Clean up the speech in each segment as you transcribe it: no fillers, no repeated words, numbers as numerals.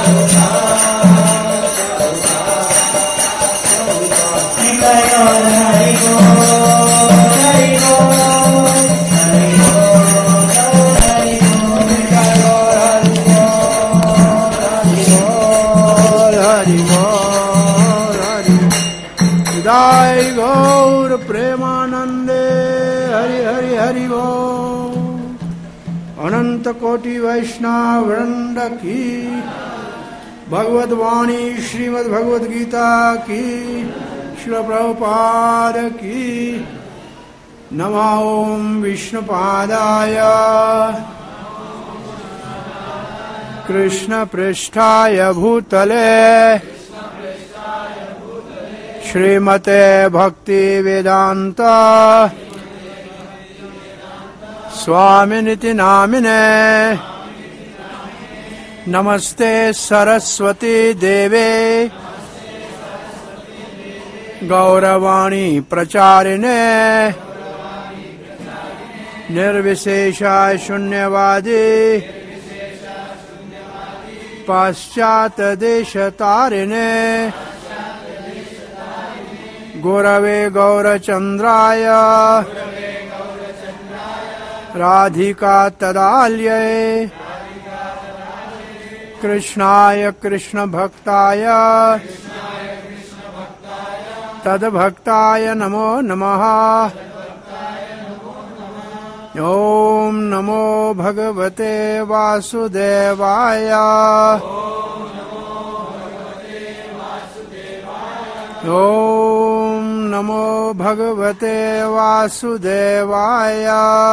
गौर प्रेमानंदे हरि हरि हरि बोल। अनंत कोटि वैष्णव वृंद की भगवद वाणी श्रीमद् भगवद गीता की श्रील प्रभुपाद की। नमो ओम विष्णुपादाय कृष्ण पृष्ठाय भूतले श्रीमते भक्ति वेदांत स्वामिनिति नामिने नमस्ते सरस्वती देवे गौरवाणी प्रचारिणे निर्विशेषाय शून्यवादी पाश्चात देशतारिणे गुरवे गौरचंद्राय राधिका तदाल्ये कृष्णाय कृष्ण भक्ताय तद्भक्ताय नमो नमः। ओम नमो भगवते वासुदेवाय। ओम नमो भगवते वासुदेवाय।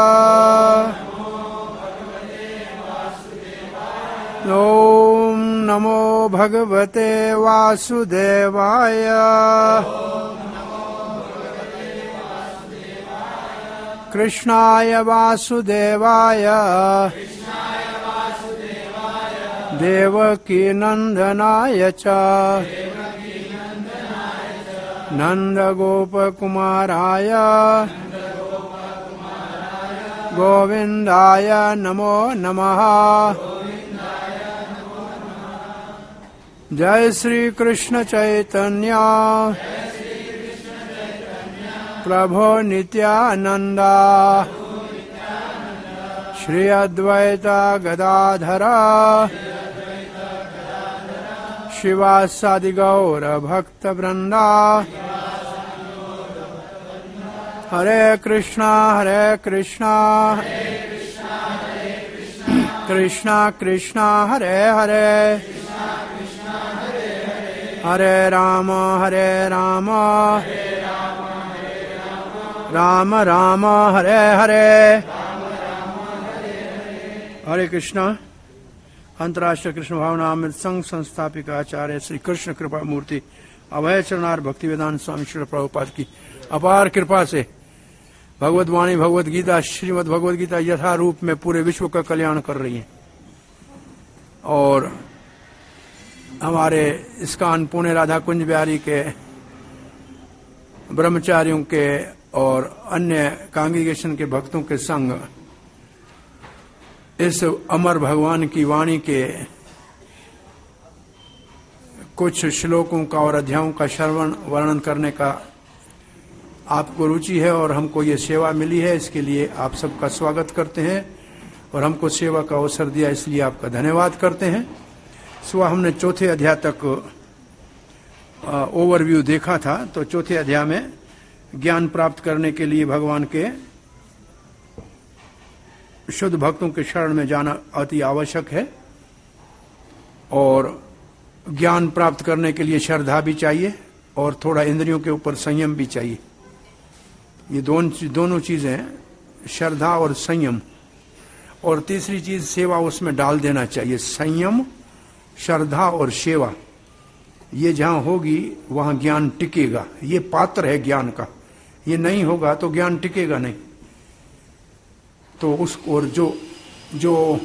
ओम नमो भगवते वासुदेवाय। कृष्णाय वासुदेवाय देवकी नंदनाय च नंद गोपकुमाराय गोविंदाय नमो नमः। जय श्री कृष्ण चैतन्य प्रभो नित्यानंद श्री अद्वैत गदाधर शिवासादि गौर भक्त वृंदा। हरे कृष्णा कृष्णा कृष्णा हरे हरे हरे राम राम राम हरे हरे। हरे कृष्णा। अंतर्राष्ट्रीय कृष्ण भावना अमृत संघ संस्थापिका आचार्य श्री कृष्ण कृपा मूर्ति अभय चरणार भक्ति वेदांत स्वामी श्री प्रभुपाद की अपार कृपा से भगवद वाणी भगवद गीता श्रीमद् भगवद गीता यथारूप में पूरे विश्व का कल्याण कर रही है। और हमारे इस्कान पुणे राधा कुंज बिहारी के ब्रह्मचारियों के और अन्य कांग्रीगेशन के भक्तों के संग इस अमर भगवान की वाणी के कुछ श्लोकों का और अध्यायों का श्रवण वर्णन करने का आपको रुचि है और हमको ये सेवा मिली है, इसके लिए आप सबका स्वागत करते हैं और हमको सेवा का अवसर दिया इसलिए आपका धन्यवाद करते हैं। सुबह हमने चौथे अध्याय तक ओवरव्यू देखा था, तो चौथे अध्याय में ज्ञान प्राप्त करने के लिए भगवान के शुद्ध भक्तों के शरण में जाना अति आवश्यक है और ज्ञान प्राप्त करने के लिए श्रद्धा भी चाहिए और थोड़ा इंद्रियों के ऊपर संयम भी चाहिए। ये दोनों चीजें, श्रद्धा और संयम, और तीसरी चीज सेवा उसमें डाल देना चाहिए। संयम, श्रद्धा और सेवा, ये जहां होगी वहां ज्ञान टिकेगा। ये पात्र है ज्ञान का, ये नहीं होगा तो ज्ञान टिकेगा नहीं। तो उस और जो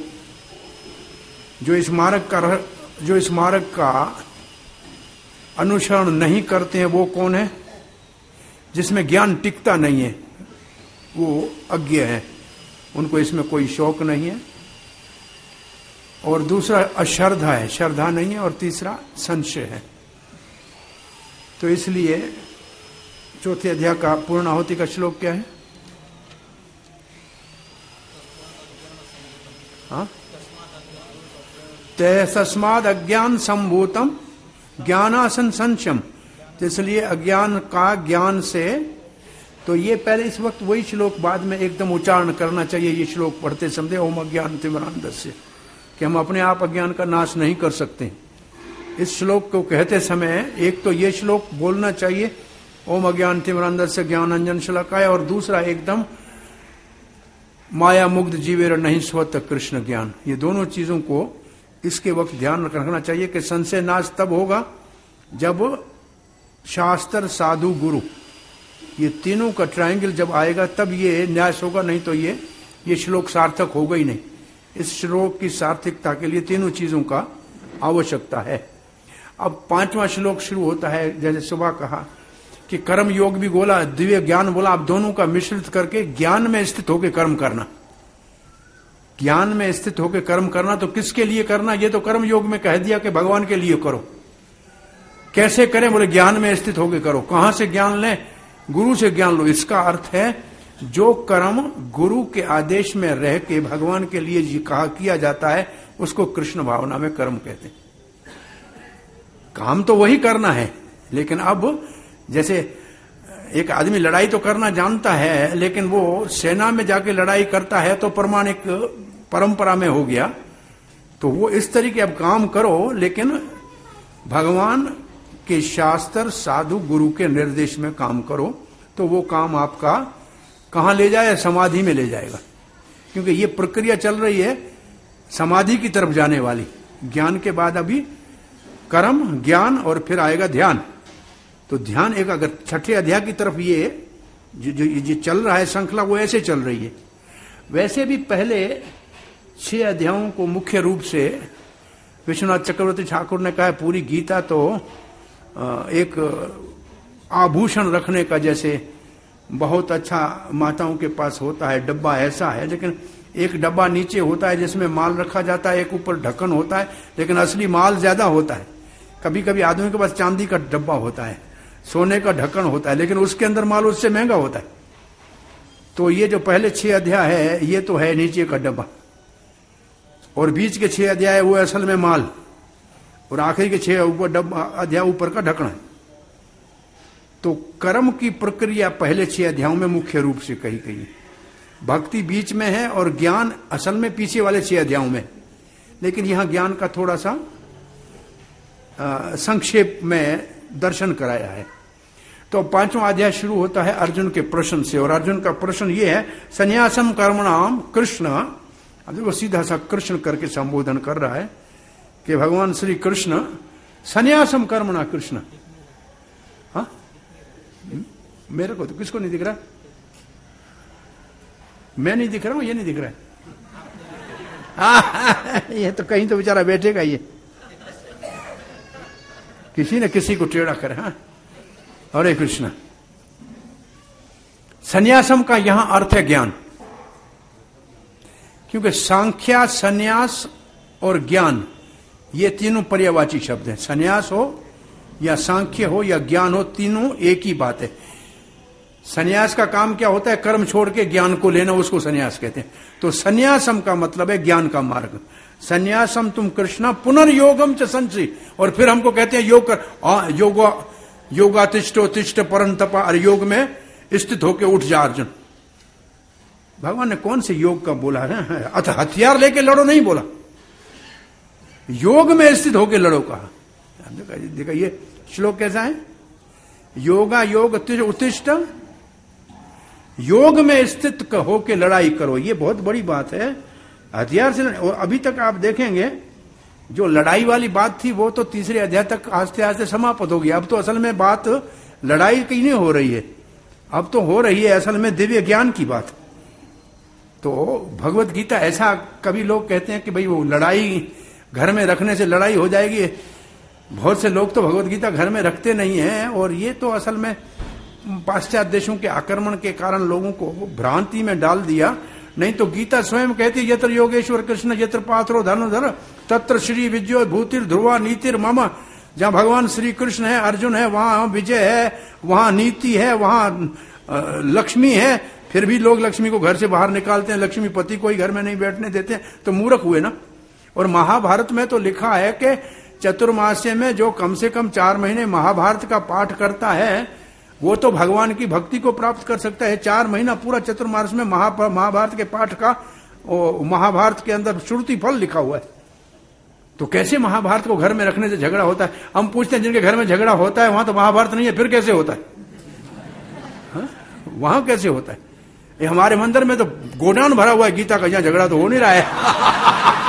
इस मार्ग का अनुसरण नहीं करते हैं वो कौन है? जिसमें ज्ञान टिकता नहीं है वो अज्ञ है, उनको इसमें कोई शौक नहीं है। और दूसरा अश्रद्धा है, श्रद्धा नहीं है, और तीसरा संशय है। तो इसलिए चौथे अध्याय का पूर्णाहुति का श्लोक क्या है? हाँ, तस्माद् अज्ञान संभूतम ज्ञानासन संशयम। इसलिए अज्ञान का ज्ञान से, तो ये पहले इस वक्त वही श्लोक बाद में एकदम उच्चारण करना चाहिए। ये श्लोक पढ़ते समझे ओम अज्ञान तिमिरांधस्य, कि हम अपने आप अज्ञान का नाश नहीं कर सकते। इस श्लोक को कहते समय एक तो ये श्लोक बोलना चाहिए ओम अज्ञान तिमिरांधस्य ज्ञानांजन शलाकाय, और दूसरा एकदम माया मुग्ध जीवेर नहीं स्वतः कृष्ण ज्ञान। ये दोनों चीजों को इसके वक्त ध्यान रखना चाहिए कि संशय नाश तब होगा जब शास्त्र साधु गुरु ये तीनों का ट्रायंगल जब आएगा तब ये न्यास होगा, नहीं तो ये श्लोक सार्थक होगा ही नहीं। इस श्लोक की सार्थकता के लिए तीनों चीजों का आवश्यकता है। अब 5वां श्लोक शुरू होता है, जैसे सुबह कहा कि कर्म योग भी बोला, दिव्य ज्ञान बोला। अब दोनों का मिश्रित करके ज्ञान में स्थित होकर कर्म करना। ज्ञान में स्थित होकर कर्म करना तो किसके लिए करना? ये तो कर्म योग में कह दिया कि भगवान के लिए करो। कैसे करें? बोले ज्ञान में स्थित होकर करो। कहां से ज्ञान लें? गुरु से ज्ञान लो। इसका अर्थ है जो कर्म गुरु के आदेश में रह के भगवान के लिए कहा किया जाता है उसको कृष्ण भावना में कर्म कहते हैं। काम तो वही करना है, लेकिन अब जैसे एक आदमी लड़ाई तो करना जानता है, लेकिन वो सेना में जाके लड़ाई करता है तो प्रमाणिक परंपरा में हो गया। तो वो इस तरीके अब काम करो, लेकिन भगवान के शास्त्र साधु गुरु के निर्देश में काम करो, तो वो काम आपका कहां ले जाए? समाधि में ले जाएगा। क्योंकि ये प्रक्रिया चल रही है समाधि की तरफ जाने वाली। ज्ञान के बाद अभी कर्म, ज्ञान और फिर आएगा ध्यान। तो ध्यान एक अगर छठे अध्याय की तरफ ये जो चल रहा है श्रृंखला, वो ऐसे चल रही है। वैसे भी पहले 6 अध्यायों को मुख्य रूप से विश्वनाथ चक्रवर्ती ठाकुर ने कहा है, पूरी गीता तो एक आभूषण रखने का, जैसे बहुत अच्छा माताओं के पास होता है डब्बा, ऐसा है। लेकिन एक डब्बा नीचे होता है जिसमें माल रखा जाता है, एक ऊपर ढक्कन होता है, लेकिन असली माल ज्यादा होता है। कभी कभी आदमी के पास चांदी का डब्बा होता है, सोने का ढक्कन होता है, लेकिन उसके अंदर माल उससे महंगा होता है। तो ये जो पहले 6 अध्याय है ये तो है नीचे का डब्बा, और बीच के 6 अध्याय है वो असल में माल, और आखिरी के 6 अध्याय ऊपर का ढक्कन है। तो कर्म की प्रक्रिया पहले 6 अध्यायों में मुख्य रूप से कही गई है, भक्ति बीच में है और ज्ञान असल में पीछे वाले 6 अध्यायों में। लेकिन यहां ज्ञान का थोड़ा सा संक्षेप में दर्शन कराया है। तो 5वां अध्याय शुरू होता है अर्जुन के प्रश्न से, और अर्जुन का प्रश्न ये है संन्यासम कर्मणाम कृष्ण। अब वो सीधा सा कृष्ण करके संबोधन कर रहा है कि भगवान श्री कृष्ण संन्यासम कर्मणा कृष्ण। हाँ, मेरे को तो किसको नहीं दिख रहा? मैं नहीं दिख रहा हूं, ये नहीं दिख रहा है। ये तो कहीं तो बेचारा बैठेगा, ये किसी न किसी को टेढ़ा करे। हाँ, हरे कृष्ण। संन्यासम का यहां अर्थ है ज्ञान, क्योंकि सांख्या, संन्यास और ज्ञान ये तीनों पर्यायवाची शब्द हैं। संन्यास हो या सांख्य हो या ज्ञान हो, तीनों एक ही बात है। संन्यास का काम क्या होता है? कर्म छोड़ के ज्ञान को लेना, उसको संन्यास कहते हैं। तो संन्यासम का मतलब है ज्ञान का मार्ग। संन्यासम तुम कृष्णा पुनर्योगम च संचि, और फिर हमको कहते हैं योग कर, योगा तिष्ठो तिष्ठ परंतपा, और योग में स्थित होके उठ जा अर्जुन। भगवान ने कौन से योग का बोला है? अतः हथियार लेके लड़ो नहीं बोला, योग में स्थित होके लड़ो कहा। देखा ये श्लोक कैसा है? योगा योग उत्तिष्ठ, योग में स्थित होके लड़ाई करो। ये बहुत बड़ी बात है, हथियार से। और अभी तक आप देखेंगे जो लड़ाई वाली बात थी वो तो 3 अध्याय तक आस्ते आस्ते समाप्त हो गई। अब तो असल में बात लड़ाई की नहीं हो रही है, अब तो हो रही है असल में दिव्य ज्ञान की बात। तो भगवत गीता ऐसा, कभी लोग कहते हैं कि भाई वो लड़ाई घर में रखने से लड़ाई हो जाएगी। बहुत से लोग तो भगवत गीता घर में रखते नहीं हैं, और ये तो असल में पाश्चात्य देशों के आक्रमण के कारण लोगों को भ्रांति में डाल दिया। नहीं तो गीता स्वयं कहती है, यत्र योगेश्वर कृष्ण यत्र पात्रो धनुर्धर तत्र श्री विजयो भूतिर ध्रुवा नीतिर मम। जहां भगवान श्री कृष्ण है, अर्जुन है, वहां विजय है, वहां नीति है, वहां लक्ष्मी है। फिर भी लोग लक्ष्मी को घर से बाहर निकालते हैं, लक्ष्मीपति को ही घर में नहीं बैठने देते हैं, तो मूर्ख हुए ना। और महाभारत में तो लिखा है कि चतुर्मास्य में जो कम से कम 4 महीने महाभारत का पाठ करता है वो तो भगवान की भक्ति को प्राप्त कर सकता है। 4 महीना पूरा चतुर्मास में महाभारत के पाठ का, महाभारत के अंदर श्रुति फल लिखा हुआ है। तो कैसे महाभारत को घर में रखने से झगड़ा होता है? हम पूछते हैं जिनके घर में झगड़ा होता है वहां तो महाभारत नहीं है, फिर कैसे होता है? वहां कैसे होता है? ये हमारे मंदिर में तो गोडाउन भरा हुआ है गीता का, यहाँ झगड़ा तो हो नहीं रहा है।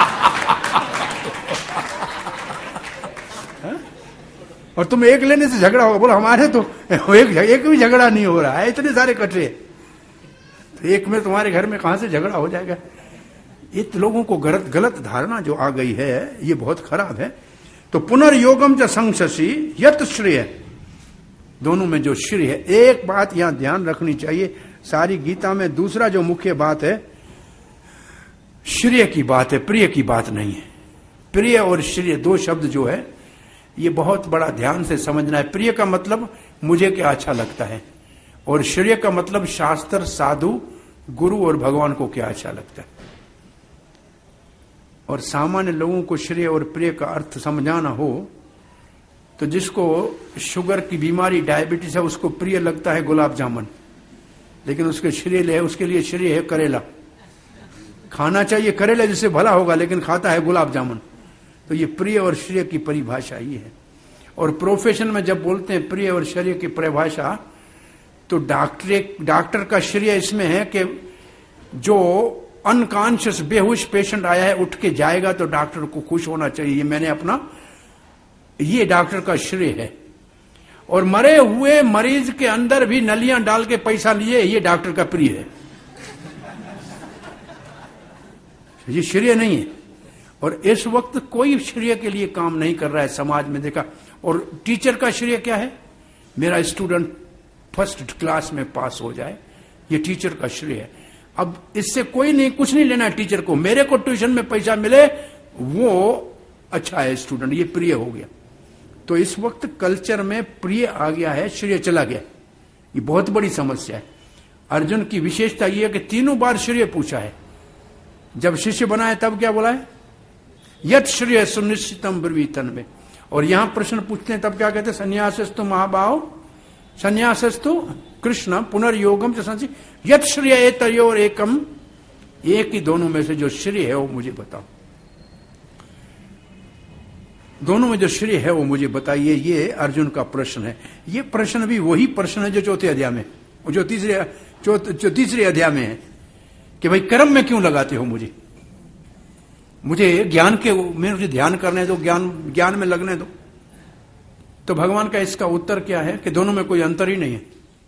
और तुम एक लेने से झगड़ा होगा, बोलो हमारे तो एक भी झगड़ा नहीं हो रहा है, इतने सारे कटरे, तो एक में तुम्हारे घर में कहां से झगड़ा हो जाएगा? ये तो लोगों को गलत धारणा जो आ गई है, ये बहुत खराब है। तो पुनर्योगम च संशसी यत श्रेय, दोनों में जो श्रेय है। एक बात यहां ध्यान रखनी चाहिए सारी गीता में, दूसरा जो मुख्य बात है श्रेय की बात है, प्रिय की बात नहीं है। प्रिय और श्रेय 2 शब्द जो है ये बहुत बड़ा ध्यान से समझना है। प्रिय का मतलब मुझे क्या अच्छा लगता है, और श्रेय का मतलब शास्त्र, साधु, गुरु और भगवान को क्या अच्छा लगता है। और सामान्य लोगों को श्रेय और प्रिय का अर्थ समझाना हो तो जिसको शुगर की बीमारी, डायबिटीज है, उसको प्रिय लगता है गुलाब जामुन, लेकिन उसके श्रेय है, उसके लिए श्रेय है करेला। खाना चाहिए करेला जिससे भला होगा, लेकिन खाता है गुलाब जामुन। तो ये प्रिय और श्रेय की परिभाषा ये है। और प्रोफेशन में जब बोलते हैं प्रिय और श्रेय की परिभाषा, तो डॉक्टर का श्रेय इसमें है कि जो अनकॉन्शियस बेहोश पेशेंट आया है उठ के जाएगा तो डॉक्टर को खुश होना चाहिए, ये मैंने अपना, ये डॉक्टर का श्रेय है। और मरे हुए मरीज के अंदर भी नलियां डाल के पैसा लिए, ये डॉक्टर का प्रिय है, ये श्रेय नहीं है। और इस वक्त कोई श्रेय के लिए काम नहीं कर रहा है समाज में, देखा। और टीचर का श्रेय क्या है? मेरा स्टूडेंट फर्स्ट क्लास में पास हो जाए, ये टीचर का श्रेय है। अब इससे कोई नहीं, कुछ नहीं लेना है टीचर को, मेरे को ट्यूशन में पैसा मिले वो अच्छा है स्टूडेंट, ये प्रिय हो गया। तो इस वक्त कल्चर में प्रिय आ गया है, श्रेय चला गया, ये बहुत बड़ी समस्या है। अर्जुन की विशेषता यह है कि 3 बार श्रेय पूछा है। जब शिष्य बनाए तब क्या बोला है? यत श्रेय सुनिश्चितम ब्रवीतन में। और यहां प्रश्न पूछते हैं तब क्या कहते हैं? संन्यासस्तु महाभाव संन्यासस्तु कृष्ण पुनर्योगम च संसि यत श्रेय तयोर एकम, एक ही दोनों में से जो श्रेय है वो मुझे बताओ, दोनों में जो श्रेय है वो मुझे बताइए। ये अर्जुन का प्रश्न है। ये प्रश्न भी वही प्रश्न है जो 4थे अध्याय में, जो तीसरे अध्याय में है कि भाई कर्म में क्यों लगाते हो मुझे ज्ञान के में मुझे ध्यान करने दो, ज्ञान में लगने दो। तो भगवान का इसका उत्तर क्या है कि दोनों में कोई अंतर ही नहीं है,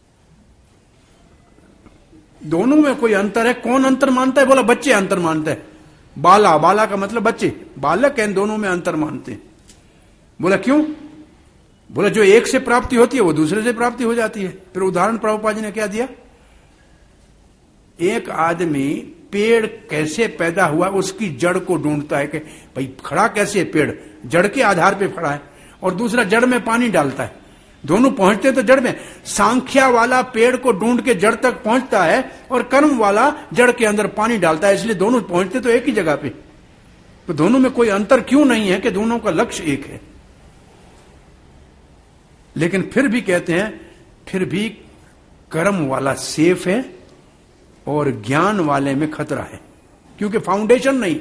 दोनों में कोई अंतर है। कौन अंतर मानता है? बोला बच्चे अंतर मानते हैं। बाला का मतलब बच्चे, बालक है, दोनों में अंतर मानते हैं। बोला क्यों? बोला जो एक से प्राप्ति होती है वो दूसरे से प्राप्ति हो जाती है। फिर उदाहरण प्रभुपाद जी ने क्या दिया? एक आदमी पेड़ कैसे पैदा हुआ उसकी जड़ को ढूंढता है कि भाई खड़ा कैसे है पेड़, जड़ के आधार पे खड़ा है, और दूसरा जड़ में पानी डालता है, दोनों पहुंचते तो जड़ में। सांख्या वाला पेड़ को ढूंढ के जड़ तक पहुंचता है और कर्म वाला जड़ के अंदर पानी डालता है, इसलिए दोनों पहुंचते तो एक ही जगह पे। तो दोनों में कोई अंतर क्यों नहीं है कि दोनों का लक्ष्य एक है। लेकिन फिर भी कहते हैं फिर भी कर्म वाला सेफ है और ज्ञान वाले में खतरा है, क्योंकि फाउंडेशन नहीं,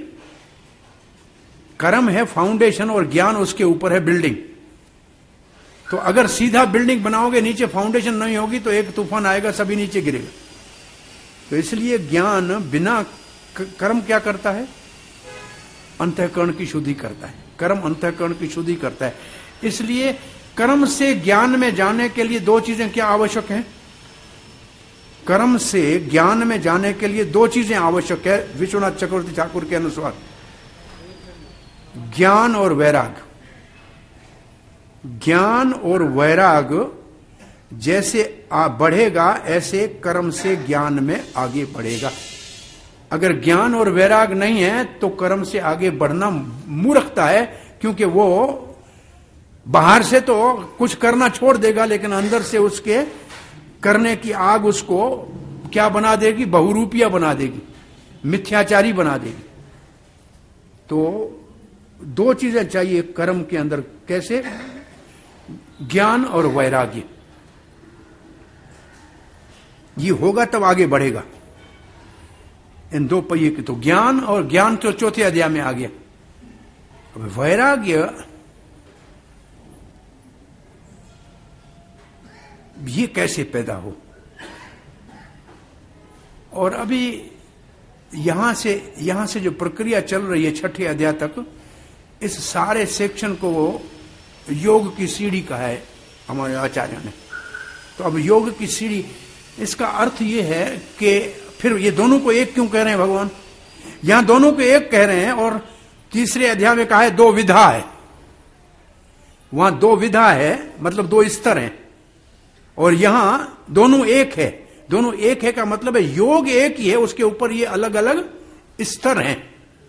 कर्म है फाउंडेशन और ज्ञान उसके ऊपर है बिल्डिंग। तो अगर सीधा बिल्डिंग बनाओगे, नीचे फाउंडेशन नहीं होगी तो एक तूफान आएगा, सभी नीचे गिरेगा। तो इसलिए ज्ञान बिना कर्म क्या करता है? अंतःकरण की शुद्धि करता है। कर्म अंतःकरण की शुद्धि करता है। इसलिए कर्म से ज्ञान में जाने के लिए 2 चीजें क्या आवश्यक हैं? कर्म से ज्ञान में जाने के लिए 2 चीजें आवश्यक है विश्वनाथ चक्रवर्ती ठाकुर के अनुसार, ज्ञान और वैराग। ज्ञान और वैराग जैसे बढ़ेगा ऐसे कर्म से ज्ञान में आगे बढ़ेगा। अगर ज्ञान और वैराग नहीं है तो कर्म से आगे बढ़ना मूर्खता है, क्योंकि वो बाहर से तो कुछ करना छोड़ देगा, लेकिन अंदर से उसके करने की आग उसको क्या बना देगी? बहुरूपिया बना देगी, मिथ्याचारी बना देगी। तो दो चीजें चाहिए कर्म के अंदर। कैसे? ज्ञान और वैराग्य। ये होगा तब आगे बढ़ेगा। इन दो पहिए की तो ज्ञान, और ज्ञान तो चौथे अध्याय में आ गया। वैराग्य ये कैसे पैदा हो? और अभी यहां से जो प्रक्रिया चल रही है छठे अध्याय तक, इस सारे सेक्शन को योग की सीढ़ी कहा है हमारे आचार्य ने। तो अब योग की सीढ़ी, इसका अर्थ ये है कि फिर ये दोनों को एक क्यों कह रहे हैं भगवान? यहां दोनों को एक कह रहे हैं, और तीसरे अध्याय में कहा है दो विधा है। वहां दो विधा है, मतलब दो स्तर हैं, और यहां दोनों एक है। दोनों एक है का मतलब है योग एक ही है, उसके ऊपर ये अलग अलग स्तर हैं।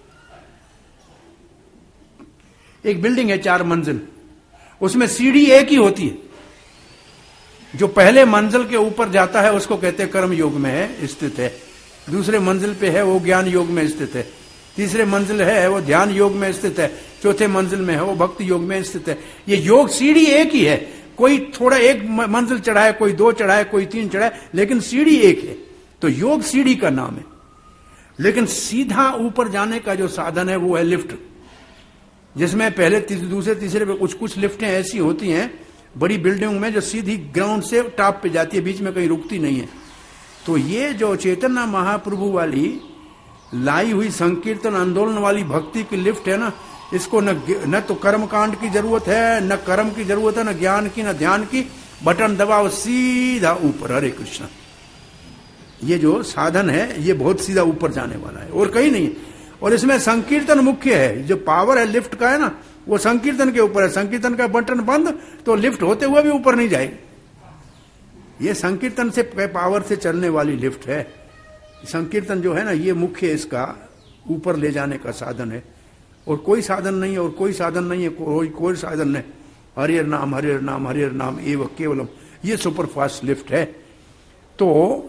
एक बिल्डिंग है 4 मंजिल, उसमें सीढ़ी एक ही होती है। जो पहले मंजिल के ऊपर जाता है उसको कहते हैं कर्म योग में है, स्थित है। दूसरे मंजिल पे है वो ज्ञान योग में स्थित है। तीसरे मंजिल है वो ध्यान योग में स्थित है। चौथे मंजिल में है वो भक्ति योग में स्थित है। ये योग सीढ़ी एक ही है। कोई थोड़ा एक मंजिल चढ़ाए, कोई 2 चढ़ाए, कोई 3 चढ़ाए, लेकिन सीढ़ी एक है। तो योग सीढ़ी का नाम है। लेकिन सीधा ऊपर जाने का जो साधन है वो है लिफ्ट, जिसमें पहले दूसरे तीसरे पे कुछ लिफ्टें ऐसी होती हैं बड़ी बिल्डिंग में जो सीधी ग्राउंड से टॉप पे जाती है, बीच में कहीं रुकती नहीं है। तो ये जो चैतन्य महाप्रभु वाली लाई हुई संकीर्तन आंदोलन वाली भक्ति की लिफ्ट है ना, इसको न तो कर्म कांड की जरूरत है, न कर्म की जरूरत है, न ज्ञान की, न ध्यान की। बटन दबाओ सीधा ऊपर। हरे कृष्ण। ये जो साधन है ये बहुत सीधा ऊपर जाने वाला है और कहीं नहीं। और इसमें संकीर्तन मुख्य है। जो पावर है लिफ्ट का है ना, वो संकीर्तन के ऊपर है। संकीर्तन का बटन बंद तो लिफ्ट होते हुए भी ऊपर नहीं जाएगी। ये संकीर्तन से पावर से चलने वाली लिफ्ट है। संकीर्तन जो है ना, ये मुख्य इसका ऊपर ले जाने का साधन है। और कोई साधन नहीं है, और कोई साधन नहीं है, कोई साधन नहीं। हरिहर नाम, हरिहर नाम, हरिहर नाम एव केवलम, ये सुपरफास्ट लिफ्ट है। तो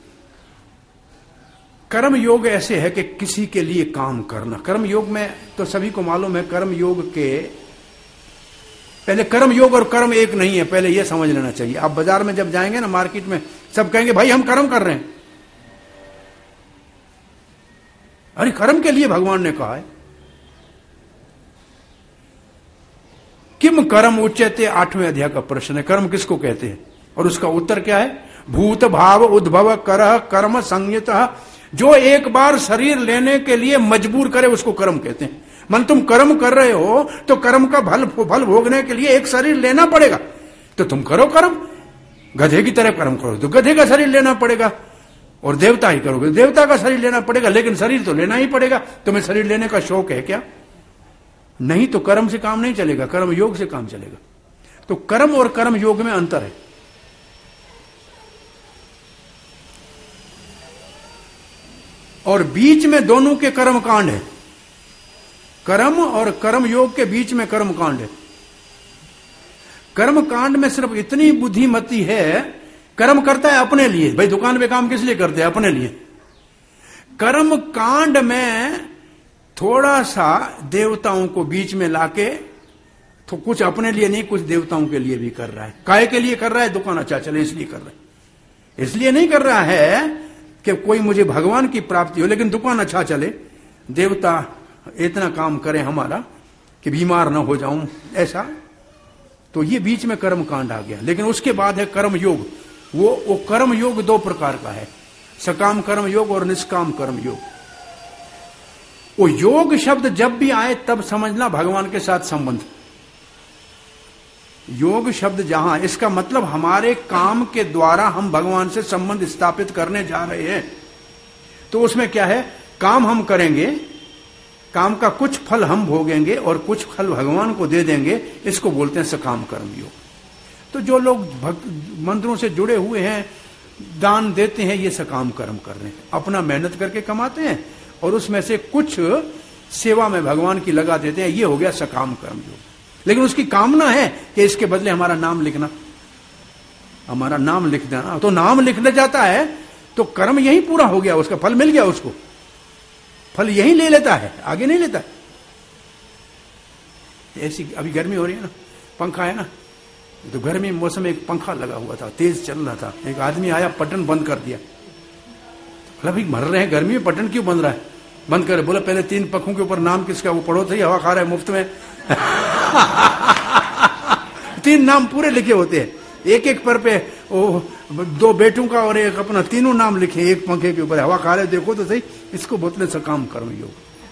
कर्म योग ऐसे है कि किसी के लिए काम करना। कर्म योग में तो सभी को मालूम है, कर्म योग के पहले कर्म योग और कर्म एक नहीं है, पहले यह समझ लेना चाहिए। आप बाजार में जब जाएंगे ना, मार्केट में, सब कहेंगे भाई हम कर्म कर रहे हैं। अरे कर्म के लिए भगवान ने कहा है। किम कर्म उच्यते 8वें अध्याय का प्रश्न है। कर्म किसको कहते हैं? और उसका उत्तर क्या है? भूत भाव उद्भव करह कर्म संयतः। जो एक बार शरीर लेने के लिए मजबूर करे उसको कर्म कहते हैं। मन तुम कर्म कर रहे हो तो कर्म का फल भोगने के लिए एक शरीर लेना पड़ेगा, तो तुम करो कर्म। गधे की तरह कर्म करो तो गधे का शरीर लेना पड़ेगा, और देवता ही करोगे देवता का शरीर लेना पड़ेगा। लेकिन शरीर तो लेना ही पड़ेगा। तुम्हें शरीर लेने का शौक है क्या? नहीं तो कर्म से काम नहीं चलेगा, कर्म योग से काम चलेगा। तो कर्म और कर्म योग में अंतर है। और बीच में दोनों के कर्म कांड है। कर्म और कर्म योग के बीच में कर्म कांड है। कर्म कांड में सिर्फ इतनी बुद्धिमती है, कर्म करता है अपने लिए। भाई दुकान पे काम किस लिए करते हैं? अपने लिए। कर्म कांड में थोड़ा सा देवताओं को बीच में लाके, तो कुछ अपने लिए नहीं, कुछ देवताओं के लिए भी कर रहा है। काय के लिए कर रहा है? दुकान अच्छा चले इसलिए कर रहा है। इसलिए नहीं कर रहा है कि कोई मुझे भगवान की प्राप्ति हो, लेकिन दुकान अच्छा चले, देवता इतना काम करे हमारा कि बीमार ना हो जाऊं, ऐसा। तो ये बीच में कर्म कांड आ गया। लेकिन उसके बाद है कर्म योग। वो कर्म योग 2 प्रकार का है, सकाम कर्म योग और निष्काम कर्म योग। वो योग शब्द जब भी आए तब समझना भगवान के साथ संबंध। योग शब्द जहां, इसका मतलब हमारे काम के द्वारा हम भगवान से संबंध स्थापित करने जा रहे हैं। तो उसमें क्या है? काम हम करेंगे, काम का कुछ फल हम भोगेंगे और कुछ फल भगवान को दे देंगे। इसको बोलते हैं सकाम कर्म योग। तो जो लोग मंत्रों से जुड़े हुए हैं, दान देते हैं ये सकाम कर्म कर रहे हैं, अपना मेहनत करके कमाते हैं और उसमें से कुछ सेवा में भगवान की लगा देते हैं, ये हो गया सकाम कर्म योग। लेकिन उसकी कामना है कि इसके बदले हमारा नाम लिखना, हमारा नाम लिख देना, तो नाम लिखने जाता है तो कर्म यही पूरा हो गया, उसका फल मिल गया, उसको फल यही ले लेता है, आगे नहीं लेता है। ऐसी अभी गर्मी हो रही है ना, पंखा है ना, तो गर्मी मौसम में एक पंखा लगा हुआ था, तेज चल रहा था, एक आदमी आया बटन बंद कर दिया। मतलब भाई मर रहे हैं गर्मी में, बटन क्यों बंद रहा है, बंद करे। बोला पहले 3 पंखों के ऊपर नाम किसका, वो पढ़ो तो हवा खा रहा है मुफ्त में। 3 नाम पूरे लिखे होते हैं, एक एक पर पे वो 2 बेटों का और एक अपना, तीनों नाम लिखे एक पंखे के ऊपर, हवा खा रहे, देखो तो सही, इसको बोलते सकाम कर्म योग।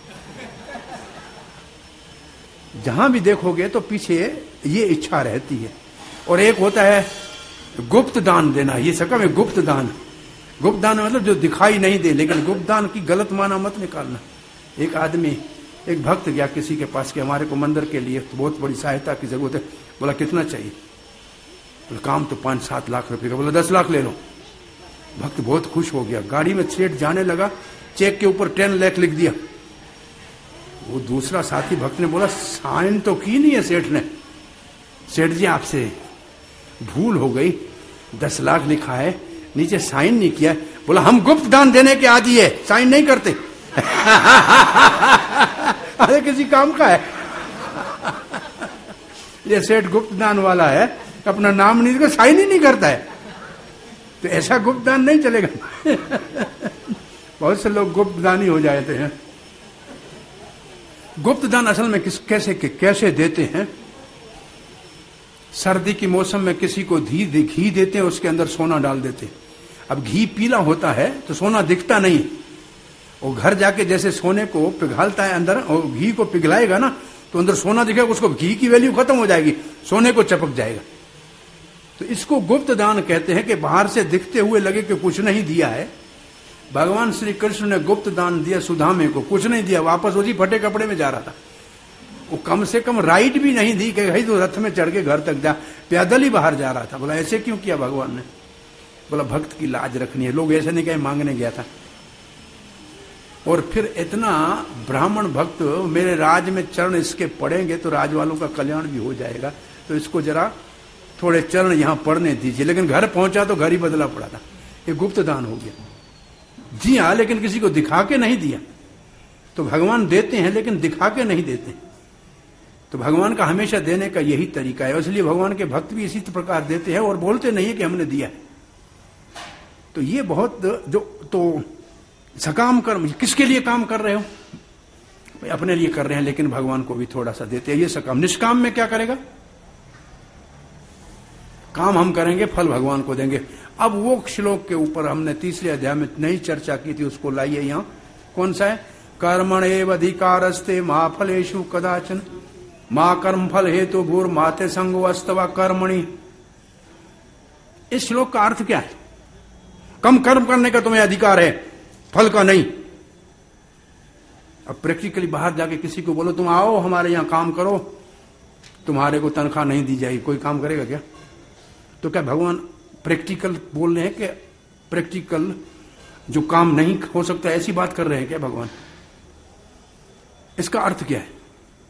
जहां भी देखोगे तो पीछे ये इच्छा रहती है। और एक होता है गुप्त दान देना, ये सकम है गुप्त दान। गुप्त दान मतलब जो दिखाई नहीं दे, लेकिन गुप्त दान की गलत माना मत निकालना। एक आदमी, एक भक्त गया किसी के पास कि हमारे को मंदिर के लिए तो बहुत बड़ी सहायता की जरूरत है। बोला कितना चाहिए? बोला काम तो 5-7 लाख रुपए का। बोला 10 लाख ले लो। भक्त बहुत खुश हो गया, गाड़ी में सेठ जाने लगा, चेक के ऊपर 10 लाख लिख दिया। वो दूसरा साथी भक्त ने बोला साइन तो की नहीं है सेठ ने। सेठ जी आपसे भूल हो गई, 10 लाख लिखा है, नीचे साइन नहीं किया। बोला हम गुप्त दान देने के आदी है, साइन नहीं करते। अरे किसी काम का है। ये सेठ गुप्त दान वाला है, अपना नाम नहीं, साइन ही नहीं करता है, तो ऐसा गुप्त दान नहीं चलेगा। बहुत से लोग गुप्त दानी हो जाते हैं। गुप्त दान असल में कैसे देते हैं? सर्दी के मौसम में किसी को घी देते हैं, उसके अंदर सोना डाल देते हैं। अब घी पीला होता है तो सोना दिखता नहीं, वो घर जाके जैसे सोने को पिघालता है अंदर, और घी को पिघलाएगा ना तो अंदर सोना दिखेगा, उसको घी की वैल्यू खत्म हो जाएगी, सोने को चपक जाएगा। तो इसको गुप्त दान कहते हैं कि बाहर से दिखते हुए लगे कि कुछ नहीं दिया है। भगवान श्री कृष्ण ने गुप्त दान दिया सुदामे को, कुछ नहीं दिया, वापस उसी फटे कपड़े में जा रहा था। वो कम से कम राइट भी नहीं दी कि भाई तो रथ में चढ़ के घर तक जा, पैदल ही बाहर जा रहा था। बोला ऐसे क्यों किया भगवान ने? बोला भक्त की लाज रखनी है, लोग ऐसे नहीं कहीं मांगने गया था। और फिर इतना ब्राह्मण भक्त, मेरे राज में चरण इसके पड़ेंगे तो राज वालों का कल्याण भी हो जाएगा, तो इसको जरा थोड़े चरण यहां पढ़ने दीजिए। लेकिन घर पहुंचा तो घर ही बदला पड़ा था। ये गुप्त दान हो गया। जी हाँ, लेकिन किसी को दिखा के नहीं दिया। तो भगवान देते हैं लेकिन दिखा के नहीं देते। तो भगवान का हमेशा देने का यही तरीका है, इसलिए भगवान के भक्त भी इसी प्रकार देते हैं और बोलते नहीं है कि हमने दिया है। तो ये बहुत जो तो सकाम कर्म, किसके लिए काम कर रहे हो? अपने लिए कर रहे हैं, लेकिन भगवान को भी थोड़ा सा देते हैं, ये सकाम। निष्काम में क्या करेगा? काम हम करेंगे, फल भगवान को देंगे। अब वो श्लोक के ऊपर हमने 3रे अध्याय में नई चर्चा की थी, उसको लाइए यहां। कौन सा है? कर्मण्येव अधिकारस्ते मा फलेषु कदाचन मां कर्म फल हेतु भूर माते संगो अस्तवा कर्मणि। इस श्लोक का अर्थ क्या है? कम कर्म करने का तुम्हें अधिकार है, फल का नहीं। अब प्रैक्टिकली बाहर जाके किसी को बोलो तुम आओ हमारे यहां काम करो, तुम्हारे को तनख्वाह नहीं दी जाएगी, कोई काम करेगा क्या? तो क्या भगवान प्रैक्टिकल बोल रहे हैं कि प्रैक्टिकल जो काम नहीं हो सकता ऐसी बात कर रहे हैं क्या भगवान? इसका अर्थ क्या है?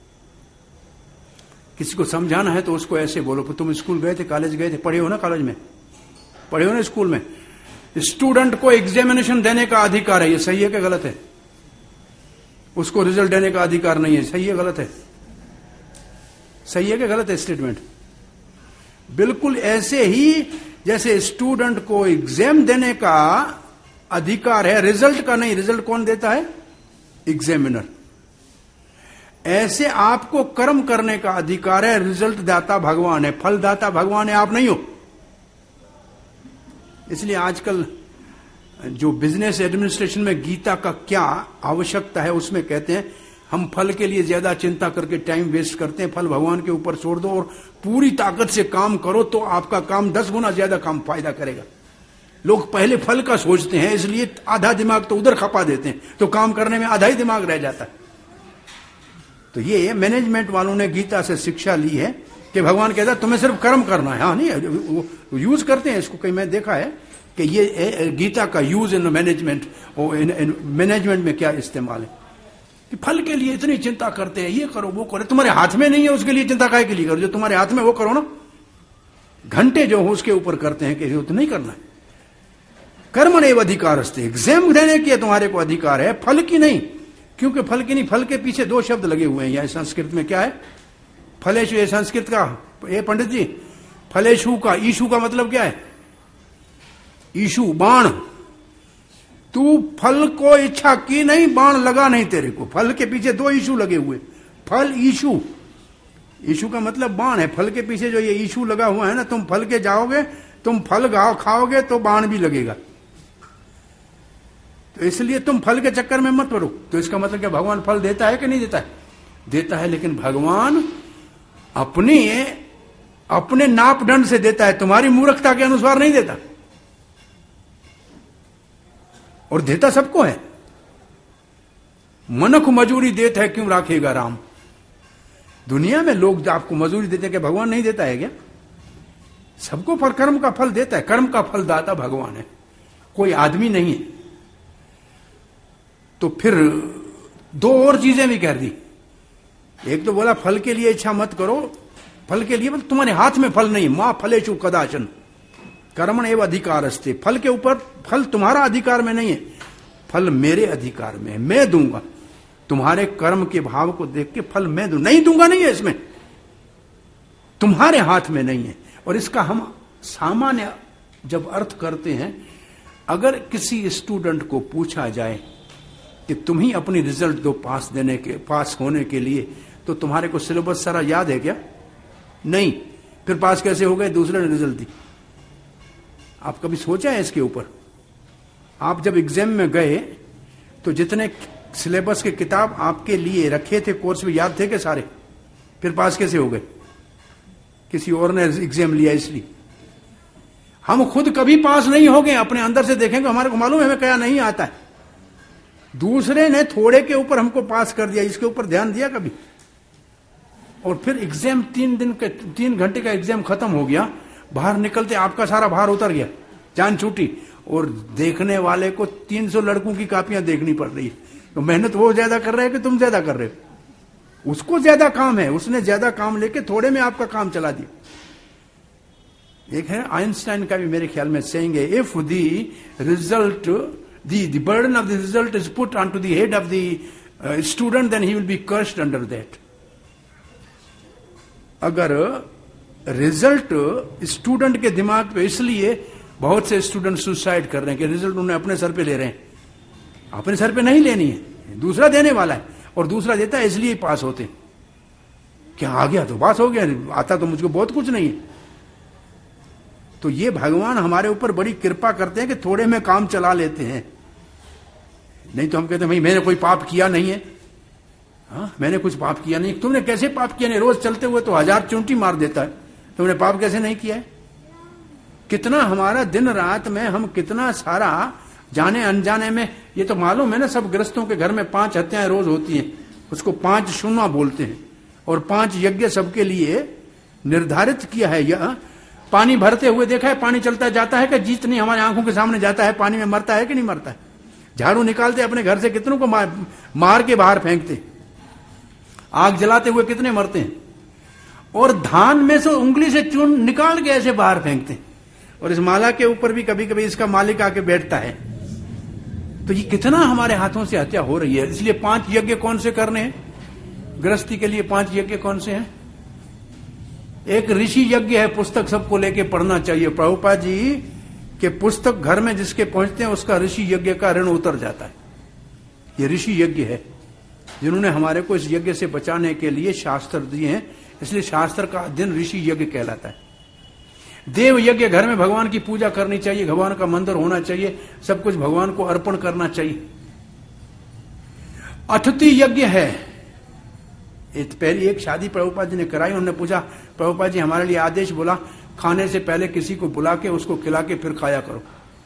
किसी को समझाना है तो उसको ऐसे बोलो कि तुम स्कूल गए थे, कॉलेज गए थे, पढ़े हो ना, कॉलेज में पढ़े हो ना, स्कूल में। स्टूडेंट को एग्जामिनेशन देने का अधिकार है, ये सही है कि गलत है? उसको रिजल्ट देने का अधिकार नहीं है, सही है गलत है? सही है कि गलत है स्टेटमेंट? बिल्कुल ऐसे ही जैसे स्टूडेंट को एग्जाम देने का अधिकार है, रिजल्ट का नहीं। रिजल्ट कौन देता है? एग्जामिनर। ऐसे आपको कर्म करने का अधिकार है, रिजल्ट दाता भगवान है, फल दाता भगवान है, आप नहीं हो। इसलिए आजकल जो बिजनेस एडमिनिस्ट्रेशन में गीता का क्या आवश्यकता है, उसमें कहते हैं हम फल के लिए ज्यादा चिंता करके टाइम वेस्ट करते हैं, फल भगवान के ऊपर छोड़ दो और पूरी ताकत से काम करो तो आपका काम 10 गुना ज्यादा काम फायदा करेगा। लोग पहले फल का सोचते हैं, इसलिए आधा दिमाग तो उधर खपा देते हैं, तो काम करने में आधा ही दिमाग रह जाता है। तो ये मैनेजमेंट वालों ने गीता से शिक्षा ली है कि भगवान कहता है तुम्हें सिर्फ कर्म करना है। हाँ नहीं, वो यूज करते हैं इसको, कहीं मैं देखा है कि ये गीता का यूज इन मैनेजमेंट और इन मैनेजमेंट में क्या इस्तेमाल है कि फल के लिए इतनी चिंता करते हैं, ये करो वो करो, तुम्हारे हाथ में नहीं है उसके लिए चिंता काहे के लिए करो, जो तुम्हारे हाथ में वो करो ना। घंटे जो हो उसके ऊपर करते हैं कि तो नहीं करना है। कर्मण्येव अधिकारस्ते, एग्जाम देने की तुम्हारे को अधिकार है, फल की नहीं। क्योंकि फल की नहीं, फल के पीछे दो शब्द लगे हुए हैं। यह संस्कृत में क्या है, फलेशु, ये संस्कृत का, ये पंडित जी फलेशु का, ईशु का मतलब क्या है, ईशु बाण। तू फल को इच्छा की नहीं, बाण लगा नहीं तेरे को। फल के पीछे दो ईशु लगे हुए, फल ईशु, ईशु का मतलब बाण है। फल के पीछे जो ये ईशु लगा हुआ है ना, तुम फल के जाओगे, तुम फल खाओगे तो बाण भी लगेगा। तो इसलिए तुम फल के चक्कर में मत पड़ो। तो इसका मतलब क्या, भगवान फल देता है कि नहीं देता है? देता है, लेकिन भगवान अपने नापदंड से देता है, तुम्हारी मूर्खता के अनुसार नहीं देता। और देता सबको है। मनख मजूरी देता है, क्यों राखेगा राम। दुनिया में लोग आपको मजूरी देते हैं कि भगवान नहीं देता है क्या? सबको पर कर्म का फल देता है। कर्म का फल दाता भगवान है, कोई आदमी नहीं है। तो फिर दो और चीजें भी कह दी। एक तो बोला फल के लिए इच्छा मत करो, फल के लिए मतलब तुम्हारे हाथ में फल नहीं। मां फलेषु कदाचन कर्मण्येव अधिकारस्ते, फल के ऊपर, फल तुम्हारा अधिकार में नहीं है, फल मेरे अधिकार में है, मैं दूंगा। तुम्हारे कर्म के भाव को देख के फल मैं नहीं दूंगा, नहीं है इसमें, तुम्हारे हाथ में नहीं है। और इसका हम सामान्य जब अर्थ करते हैं, अगर किसी स्टूडेंट को पूछा जाए कि तुम ही अपनी रिजल्ट दो पास होने के लिए, तो तुम्हारे को सिलेबस सारा याद है क्या? नहीं। फिर पास कैसे हो गए? दूसरे ने रिजल्ट दी। आप कभी सोचा है इसके ऊपर? आप जब एग्जाम में गए तो जितने सिलेबस के किताब आपके लिए रखे थे कोर्स में, याद थे कि सारे? फिर पास कैसे हो गए? किसी और ने एग्जाम लिया इसलिए। हम खुद कभी पास नहीं हो गए, अपने अंदर से देखेंगे, हमारे को मालूम है हमें क्या नहीं आता है। दूसरे ने थोड़े के ऊपर हमको पास कर दिया, इसके ऊपर ध्यान दिया कभी? और फिर एग्जाम 3 घंटे का एग्जाम खत्म हो गया, बाहर निकलते आपका सारा भार उतर गया, जान छूटी, और देखने वाले को 300 लड़कों की कॉपियां देखनी पड़ रही है। तो मेहनत वो ज्यादा कर रहे हैं कि तुम ज्यादा कर रहे हो? उसको ज्यादा काम है, उसने ज्यादा काम लेके थोड़े में आपका काम चला दिया। एक है आइंस्टाइन का भी मेरे ख्याल में सेइंग है, if the result the burden of the result is put onto the head of the student, then he will be cursed under that. अगर रिजल्ट स्टूडेंट के दिमाग पे, इसलिए बहुत से स्टूडेंट सुसाइड कर रहे हैं कि रिजल्ट उन्हें अपने सर पे ले रहे हैं। अपने सर पे नहीं लेनी है, दूसरा देने वाला है, और दूसरा देता है इसलिए पास होते। क्या आ गया तो पास हो गया, आता तो मुझको बहुत कुछ नहीं है। तो ये भगवान हमारे ऊपर बड़ी कृपा करते हैं कि थोड़े में काम चला लेते हैं। नहीं तो हम कहते हैं भाई मैंने कोई पाप किया नहीं है। हाँ, मैंने कुछ पाप किया नहीं। तुमने कैसे पाप किया नहीं? रोज चलते हुए तो 1000 चूंटी मार देता है, तुमने पाप कैसे नहीं किया है? कितना हमारा दिन रात में हम कितना सारा जाने अनजाने में, ये तो मालूम है ना, सब गृहस्थों के घर में 5 हत्याएं रोज होती हैं, उसको 5 शून्य बोलते हैं, और 5 यज्ञ सबके लिए निर्धारित किया है। यह पानी भरते हुए देखा है, पानी चलता जाता है कि जितनी हमारी आंखों के सामने जाता है, पानी में मरता है कि नहीं मरता है? झाड़ू निकालते अपने घर से कितनों को मार के बाहर फेंकते, आग जलाते हुए कितने मरते हैं, और धान में से उंगली से चून निकाल के ऐसे बाहर फेंकते। और इस माला के ऊपर भी कभी कभी इसका मालिक आके बैठता है। तो ये कितना हमारे हाथों से हत्या हो रही है। इसलिए 5 यज्ञ कौन से करने हैं? गृहस्थी के लिए 5 यज्ञ कौन से हैं? एक ऋषि यज्ञ है, पुस्तक सबको लेके पढ़ना चाहिए। प्रभुपाद जी के पुस्तक घर में जिसके पहुंचते हैं उसका ऋषि यज्ञ का ऋण उतर जाता है। ये ऋषि यज्ञ है, जिन्होंने हमारे को इस यज्ञ से बचाने के लिए शास्त्र दिए हैं, इसलिए शास्त्र का अध्ययन ऋषि यज्ञ कहलाता है। देव यज्ञ, घर में भगवान की पूजा करनी चाहिए, भगवान का मंदिर होना चाहिए, सब कुछ भगवान को अर्पण करना चाहिए। अतिथि यज्ञ है। पहली एक शादी प्रभुपाद जी ने कराई, उन्होंने पूछा प्रभुपाद जी हमारे लिए आदेश बोला, खाने से पहले किसी को बुला के उसको खिला के फिर खाया करो।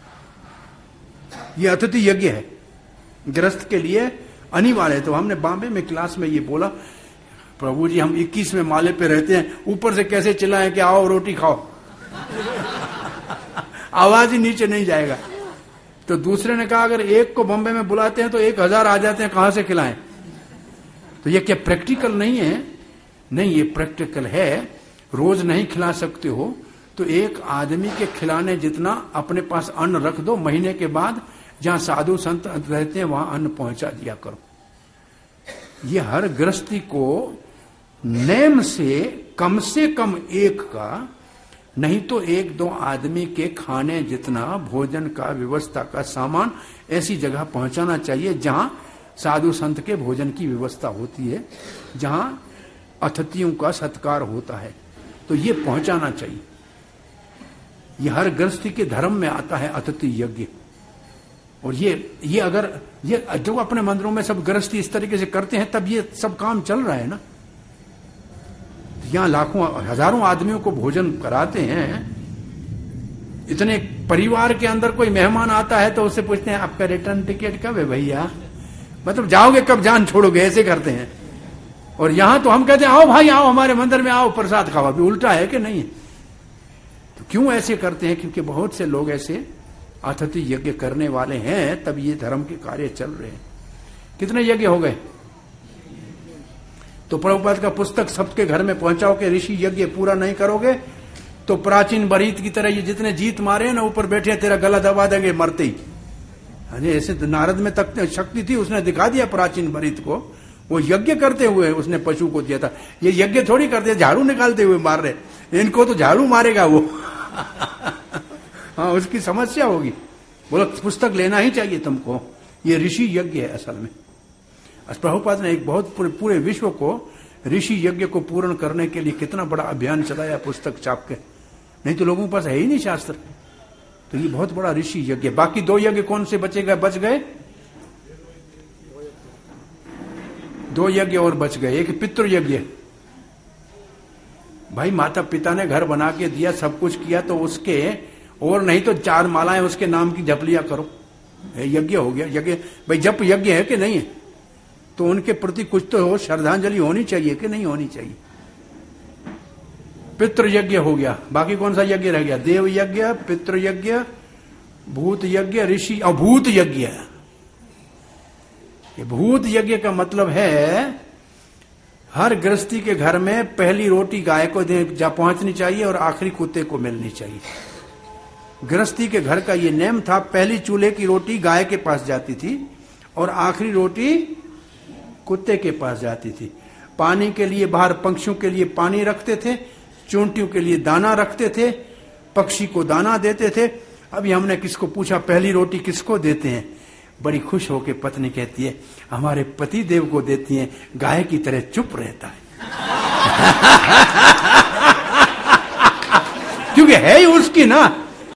यह अतिथि यज्ञ है, गृहस्थ के लिए अनिवार्य है। तो हमने बॉम्बे में क्लास में ये बोला, प्रभु जी हम 21वें माले पे रहते हैं, ऊपर से कैसे चिल्लाएं कि आओ रोटी खाओ। आवाज ही नीचे नहीं जाएगा। तो दूसरे ने कहा अगर एक को बॉम्बे में बुलाते हैं तो 1000 आ जाते हैं, कहां से खिलाएं? तो ये क्या प्रैक्टिकल नहीं है? नहीं, ये प्रैक्टिकल है। रोज नहीं खिला सकते हो तो एक आदमी के खिलाने जितना अपने पास अन्न रख दो, महीने के बाद जहां साधु संत रहते हैं वहां अन्न पहुंचा दिया करो। ये हर गृहस्थी को नेम से कम एक का, नहीं तो 1-2 आदमी के खाने जितना भोजन का, व्यवस्था का सामान ऐसी जगह पहुंचाना चाहिए जहां साधु संत के भोजन की व्यवस्था होती है, जहां अतिथियों का सत्कार होता है, तो ये पहुंचाना चाहिए। ये हर गृहस्थी के धर्म में आता है अतिथि यज्ञ। और ये अगर ये जो अपने मंदिरों में सब गृहस्थी इस तरीके से करते हैं तब ये सब काम चल रहा है ना। यहां लाखों हजारों आदमियों को भोजन कराते हैं। इतने परिवार के अंदर कोई मेहमान आता है तो उससे पूछते हैं आपका रिटर्न टिकट कब है भैया, मतलब जाओगे कब, जान छोड़ोगे, ऐसे करते हैं। और यहां तो हम कहते हैं आओ भाई आओ हमारे मंदिर में आओ प्रसाद खाओ। अभी उल्टा है कि नहीं? तो क्यों ऐसे करते हैं? क्योंकि बहुत से लोग ऐसे अतिथि यज्ञ करने वाले हैं, तब ये धर्म के कार्य चल रहे हैं। कितने यज्ञ हो गए? तो प्रभुपाद का पुस्तक सबके घर में पहुंचाओ कि ऋषि यज्ञ पूरा नहीं करोगे तो प्राचीन बरीत की तरह ये जितने जीत मारे ना ऊपर बैठे तेरा गला दबा देंगे मरते ही। अरे ऐसे तो नारद में तक शक्ति थी, उसने दिखा दिया प्राचीन बरीत को। वो यज्ञ करते हुए उसने पशु को दिया था। ये यज्ञ थोड़ी करते, झाड़ू निकालते हुए मार रहे। इनको तो झाड़ू मारेगा वो। हाँ, उसकी समस्या होगी। बोलो पुस्तक लेना ही चाहिए तुमको। ये ऋषि यज्ञ है असल में। प्रभुपाद ने एक बहुत पूरे विश्व को ऋषि यज्ञ को पूर्ण करने के लिए कितना बड़ा अभियान चलाया पुस्तक छाप के। नहीं तो लोगों के पास है ही नहीं शास्त्र। तो ये बहुत बड़ा ऋषि यज्ञ। बाकी 2 यज्ञ कौन से बचेगा? बच गए 2 यज्ञ और बच गए। एक पितृ यज्ञ, भाई माता पिता ने घर बना के दिया, सब कुछ किया, तो उसके और नहीं तो 4 मालाएं उसके नाम की जप लिया करो, यज्ञ हो गया। यज्ञ भाई जप यज्ञ है कि नहीं है? तो उनके प्रति कुछ तो हो, श्रद्धांजलि होनी चाहिए कि नहीं होनी चाहिए? पितृ यज्ञ हो गया। बाकी कौन सा यज्ञ रह गया? देव यज्ञ, पितृ यज्ञ, भूत यज्ञ, ऋषि और भूत यज्ञ। ये भूत यज्ञ का मतलब है हर गृहस्थी के घर में पहली रोटी गाय को जा पहुंचनी चाहिए और आखिरी कुत्ते को मिलनी चाहिए। गृहस्थी के घर का ये नेम था। पहली चूल्हे की रोटी गाय के पास जाती थी और आखिरी रोटी कुत्ते के पास जाती थी। पानी के लिए बाहर पक्षियों के लिए पानी रखते थे, चूंटियों के लिए दाना रखते थे, पक्षी को दाना देते थे। अभी हमने किसको पूछा पहली रोटी किसको देते हैं? बड़ी खुश होकर पत्नी कहती है हमारे पति देव को देती हैं, गाय की तरह चुप रहता है। क्योंकि है ही उसकी ना।